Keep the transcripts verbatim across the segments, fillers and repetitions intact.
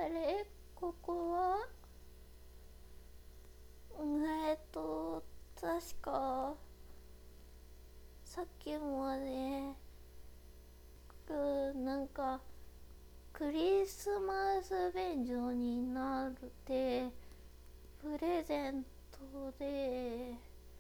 あれ、ここはえっと確かさっきまでくなんかクリスマス便所になってプレゼントで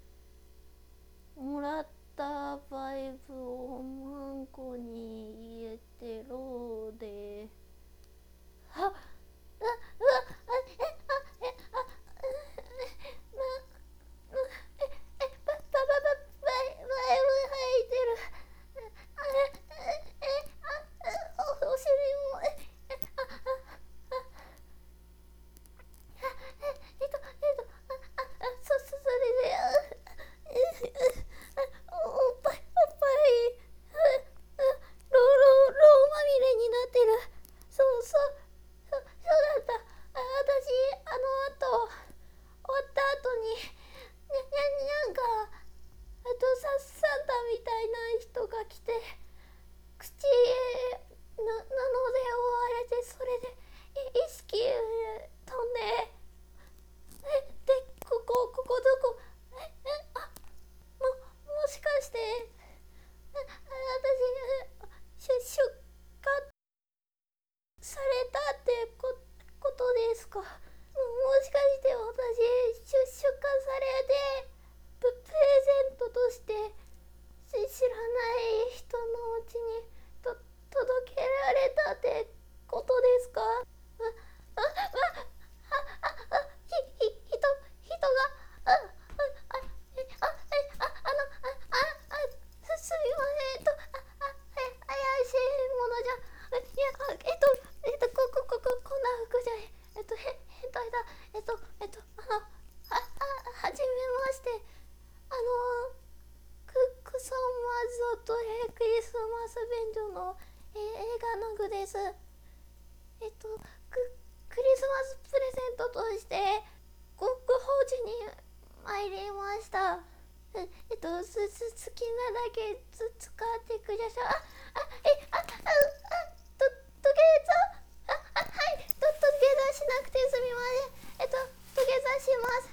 もらったバイブをマンコに入れてローであ、うわ、うわ、あ、え、あ、え、あ、な、え、え、ば、ば、ば、ば、バイ、バイブ入ってる。あれ、え、え、あ、お、お尻も、え、え、あ、あ、あ、え、えっと、えっと、あ、あ、あ、そ、そ、それで、あ、え、あ、お、おっぱい、おっぱい、あ、あ、ロー、ロー、ローまみれになってる。そうそう、そ、そうだった。あ、私、あの後、終わった後に、にゃ、にゃ、なんか、あとサ、サンタみたいな人が来て、口な、なので追われて、それで、い意識飛んで、え、で、ここ、ここどこ、え、え、あ、も、もしかして、あ、あ私、出、出荷されたってこ、ことですか？も、もしかして私、出、出荷されて、プ、プレゼントとして、し知らない人のうちにと届けられたってことですか？あ、あ、あ、あ、あ、あ、ひ、ひ、人、人が、あ、あ、あ、え、あ、え、あ、あの、あ、あ、あ、す、すみません、えっと、あ、あ、え、怪しいものじゃ、え、いや、あ、えっと、えっと、こ、こ、こ、こ、こんな服じゃ、えっと、へ、変態だ、えっと、えっと、あの、あ、あ、はじめまして、あの、ククソマゾとクリスマス便所の、えー、映画の具です。えっとク、クリスマスプレゼントとしてご、ご法事に参りました。ええっとすす好きなだけつ使ってください。あ、あ、え、あ、あ、あ、と、土下座、あ、あ、はい、と、土下座しなくてすみません。えっと、土下座します。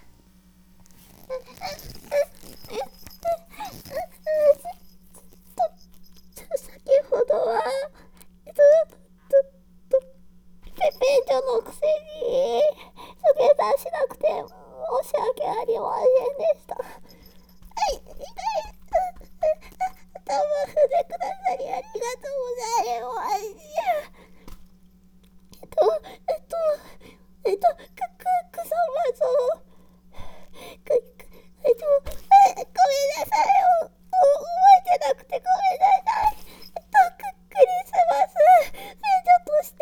え、え、え、先ほどは、えっと、と、と、ペペンチョのくせに、土下座しなくて申し訳ありませんでした。はい、痛い。頭踏んでくださりありがとうございます。えっと、えっと、えっと、く、く、くさまぞ。く、く、えっと、え、ごめんなさい。お、お、覚えてなくてごめんなさい。えっと、ク、クリスマス免除として、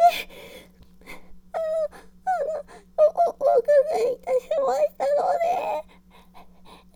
あの、あの、お、お、お伺いいたしましたので、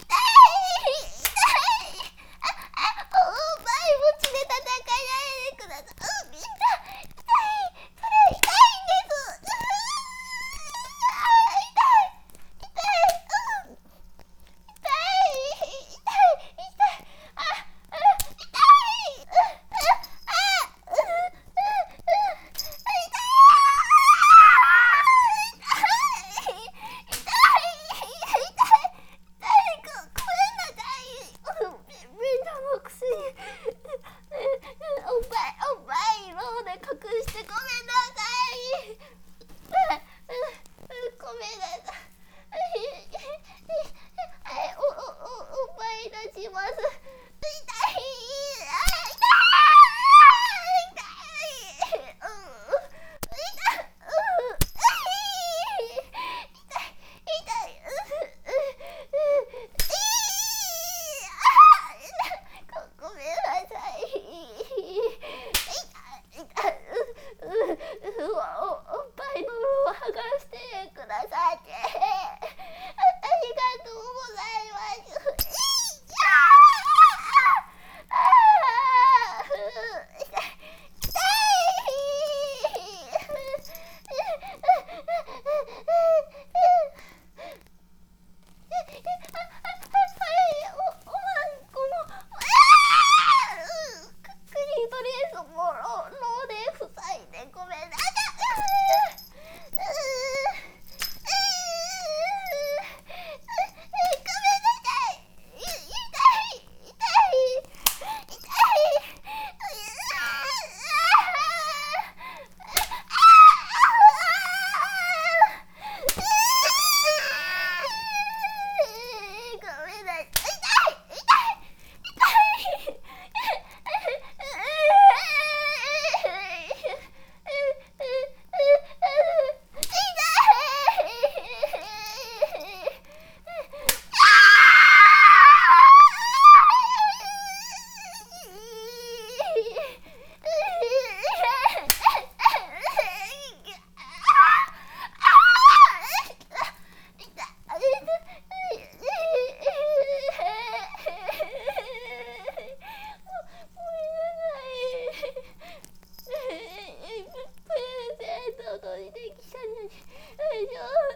届いてきたのに、